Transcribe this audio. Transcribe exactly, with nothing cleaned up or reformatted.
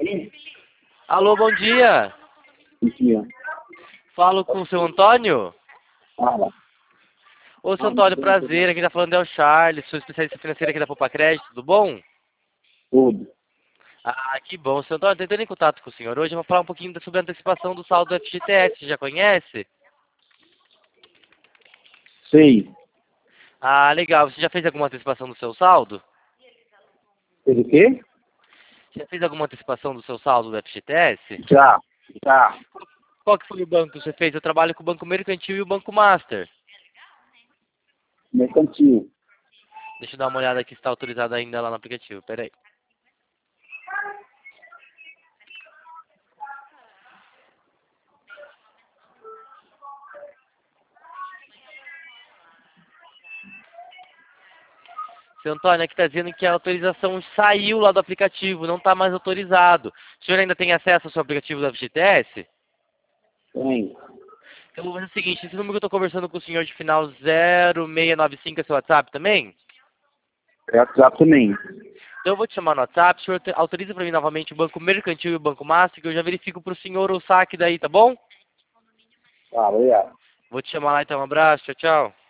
Sim. Alô, bom dia. Bom dia. Falo com o seu Antônio? Fala. Ô, seu Antônio, prazer. Aqui tá falando é o Charles, sou especialista financeiro aqui da Poupa Crédito, tudo bom? Tudo. Ah, que bom. Seu Antônio, tô entrando em contato com o senhor hoje. Eu vou falar um pouquinho sobre a antecipação do saldo do F G T S. Você já conhece? Sei. Ah, legal. Você já fez alguma antecipação do seu saldo? Fez o quê? Já fez alguma antecipação do seu saldo do F G T S? Já. Já. Qual que foi o banco que você fez? Eu trabalho com o Banco Mercantil e o Banco Master. Mercantil. Deixa eu dar uma olhada aqui se está autorizado ainda lá no aplicativo. Pera aí. Seu Antônio, aqui está dizendo que a autorização saiu lá do aplicativo, não está mais autorizado. O senhor ainda tem acesso ao seu aplicativo do F G T S? Tem. Então vou fazer o seguinte, esse número que eu estou conversando com o senhor de final zero seis nove cinco é seu WhatsApp também? É WhatsApp também. Então eu vou te chamar no WhatsApp, o senhor te- autoriza para mim novamente o Banco Mercantil e o Banco Master, que eu já verifico para o senhor o saque daí, tá bom? Tá, obrigado. Vou te chamar lá então, um abraço, tchau, tchau.